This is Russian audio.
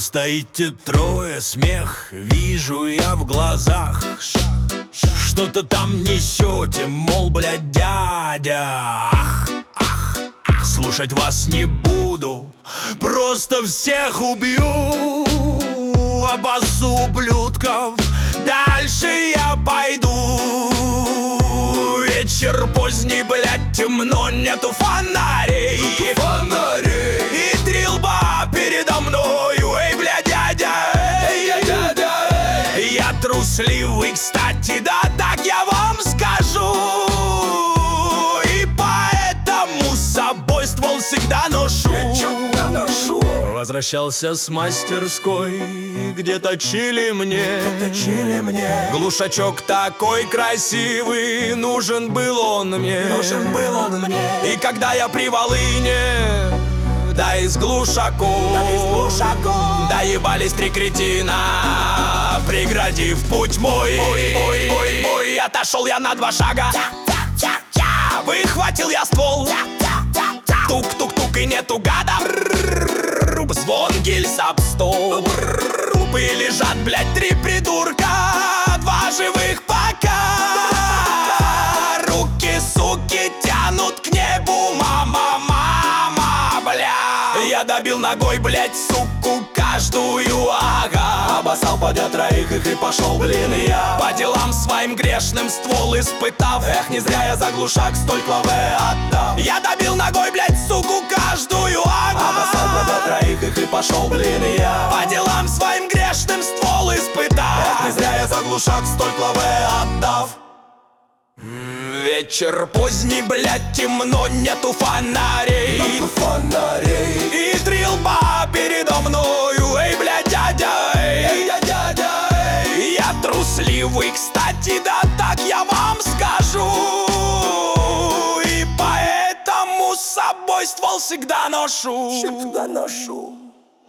Стоите трое, смех вижу я в глазах. Что-то там несете, мол, блядь, дядя. Слушать вас не буду, просто всех убью. Обоссу ублюдков, дальше я пойду. Вечер поздний, блядь, темно, нету фонарей. И три лба передо мною. Эй, блядь, дядя, я трусливый, кстати, да так я вам скажу. И поэтому с собой ствол всегда ношу. Возвращался с мастерской, где точили мне. Глушачок такой красивый, нужен был он мне. И когда я при волыне, да и с глушаком, доебались три кретина, преградив путь мой. Отошел я на 2 шага, выхватил я ствол. Тук-тук-тук, и нету гада. Звон гильз об стол. И лежат, блядь, 3 придурка, 2 живых пока. Руки, суки, тянут к небу. Мама, бля. Я добил ногой, блядь, суку каждую, ага. Обоссал подъя 3 их и пошел, блин, я по делам своим грешным, ствол испытав. Эх, не зря я за глушак столь клаве отдал. Я добил ногой, блядь, суку каждую, ага. Обоссал подъя 3 их и пошел, блин, я по делам своим грешным, ствол испытав. Эх, не зря я за глушак столь клаве отдав. Вечер поздний, блядь, темно, нету фонарей. И 3 лба передо мною. Эй, блядь, дядя, я трусливый, кстати, да так я вам скажу. И поэтому с собой ствол всегда ношу.